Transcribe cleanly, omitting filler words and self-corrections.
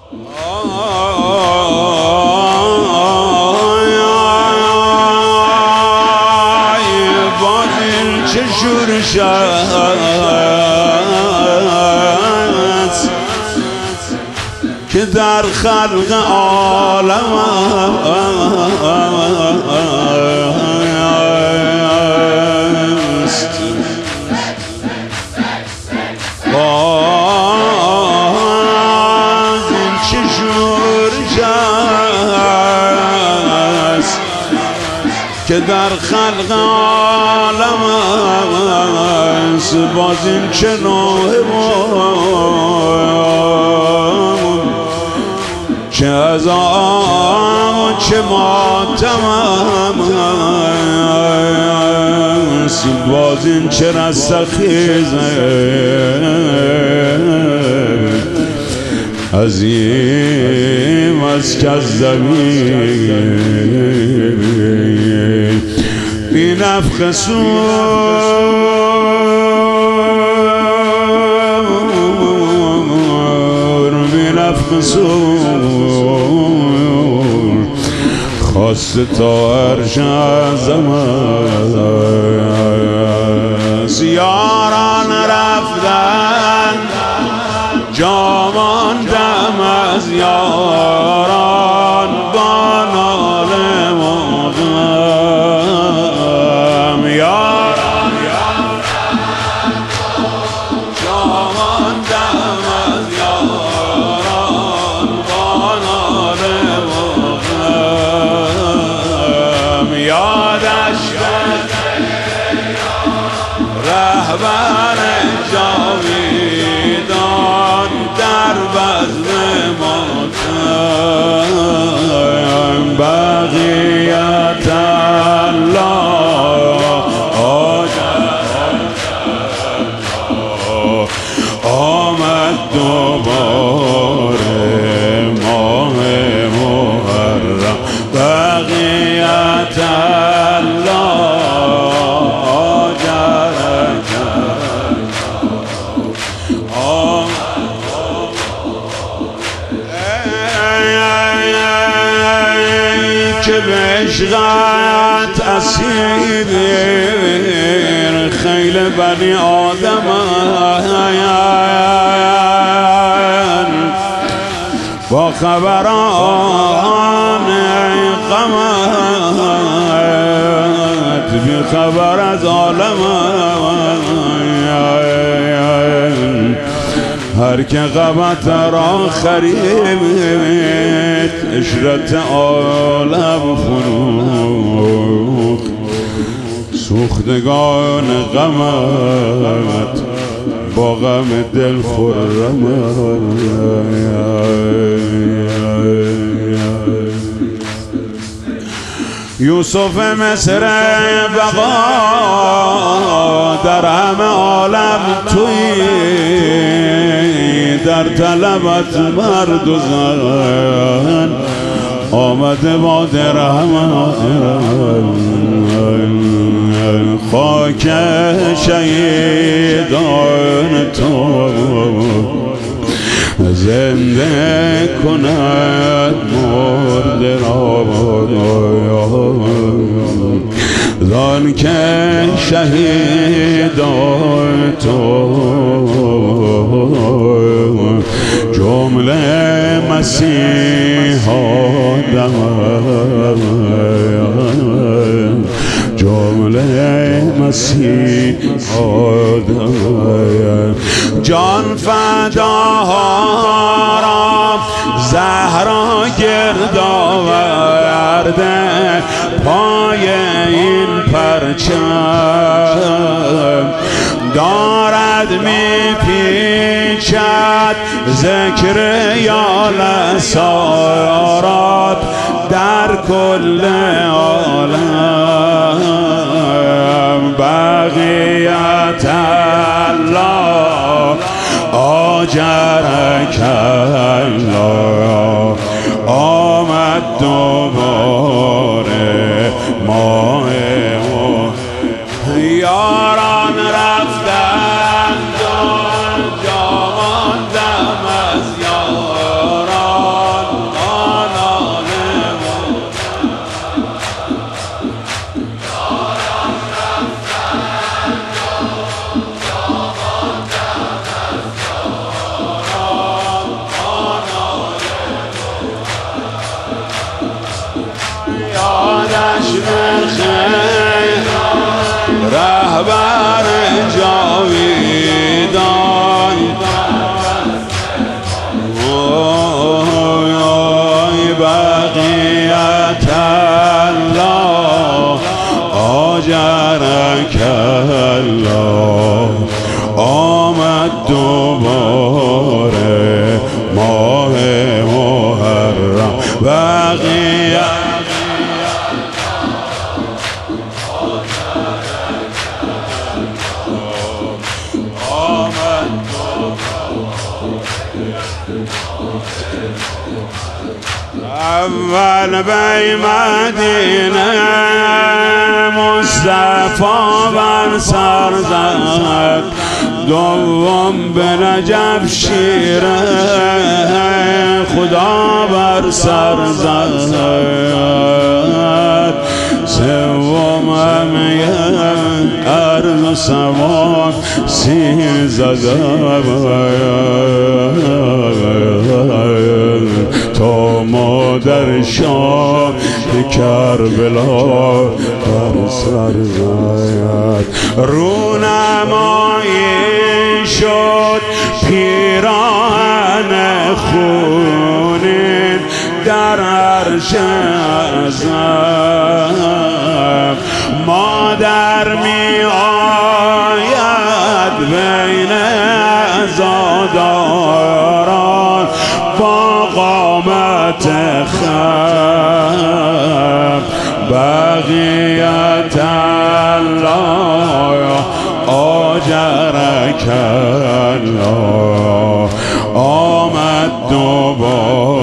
باز این چه شورش است که در خلق عالم است. باز این چه شورش است که در خلق عالم است. باز این چه نوحه چه عذاب چه ماتم است. باز این چه رستخیزه عظیم از کذبی بی نفخ صور بی نفخ صور خواست تا عرش اعظم است. یاران رفتن جا ماندم از یاران با ناله مغم. یاران جا ماندم از یاران با ناله مغم. یادش رهبر جاویدان در بزم ماتم. بقیت الله آمد دوباره ماه محرم. بقیت که به عشقت اسیر خیل بنی آدم با خبران غمت بی خبر از عالم. هر که غمت را خرید عشرت عالم فروخت. سوختگان غمت با غم دل خرم. یوسف مصر بقا در همه عالم تویی، در طلبت مرد و زن آمده با درهم. خاک شهیدان تو زنده کند مرده را. زان که شهیدان تو جمله مسیح آدم، جمله مسیح آدم. جان فداها را زهرا گرد آورده پای این پرچم. دارد میپیچد ذکر یال سارات در کل عالم. بقیت الله آجرک الله آمد دوباره ماه یاران رفتن جا ماندم از یاران اول بی مدینه مصطفی بر سر زد، دوم به نجف شیره خدا بر سر زد، سوم همیه ارض و سما سیر زده تا مادر شاه کربلا بر سر زد. رونمایی شد پیران خونین در عرش اعظم، مادر می آید بین عزاداران با قامت خم، بقیت الله آجرک الله آمد دوباره